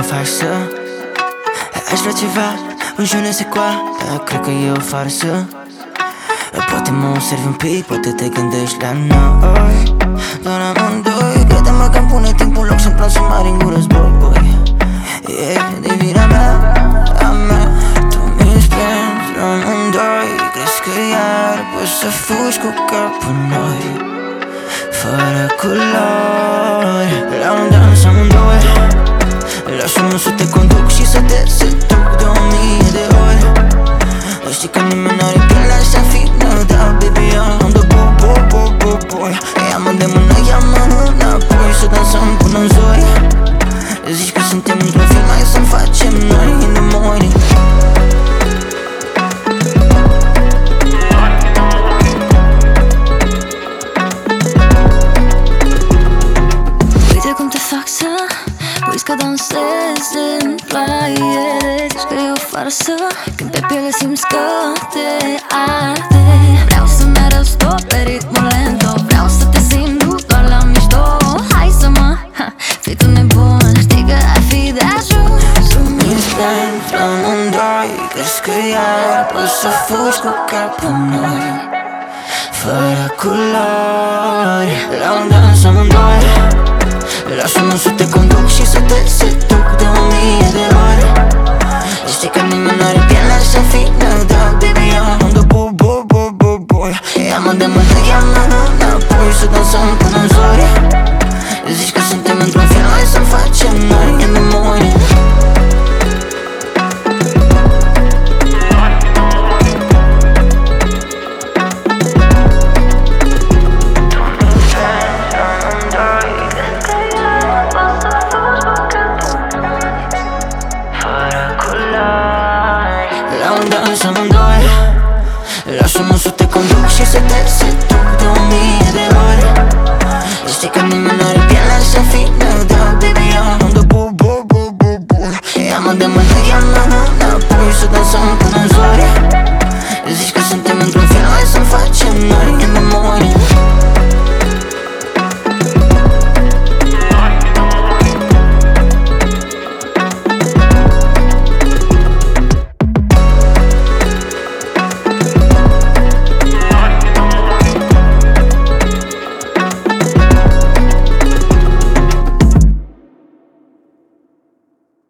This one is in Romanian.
faci să aș vrea ceva, un je ne sais quoi, dar cred că e o farsă. Poate mă observi un pic, poate te gândești la noi, doar amândoi. Crede-mă că-mi pune timpul loc să-mi plan să mari în gură zbor, boy. E divina mea, a mea. Tu mi-ți pentru amândoi. Crezi că iar poți să fugi cu capul noi, fără culori. La un dans amândoi. Lasă-mă să te conduc și să te seduc de 1000 de ori. Știi că nimeni n-are pielea așa fină, dar baby I'm the boy. Ia-mă de mână, ia-mă înapoi, să dansăm până în zori. Zici că suntem într-un film, hai să-mi facem noi in the morning. Uite cum te fac să uiți că dansezi în ploaie. Zici că e o farsă, când pe piele simți că te arde. Vreau să mereu stop pe ritmul lento, vreau să te simt nu doar la mișto. Hai să mă, fii tu nebun, știi că ar fi de ajuns. Tu mi-ți pentru amândoi. Crezi că iar poți să fugi cu capul noi, fără culori. La un dans amândoi. Lasă-mă să te conduc și să te seduc de 1000 de ori. Știi că nimeni n-are pielea așa fină, dar baby I'm the boy. Ia-mă de mână, ia-mă înapoi, să dansăm până în zori. Zici că suntem într-un film, hai să-mi facem noi in the morning. Lasă-mă să te conduc și să te seduc de 1000 de ori. Știi că nimeni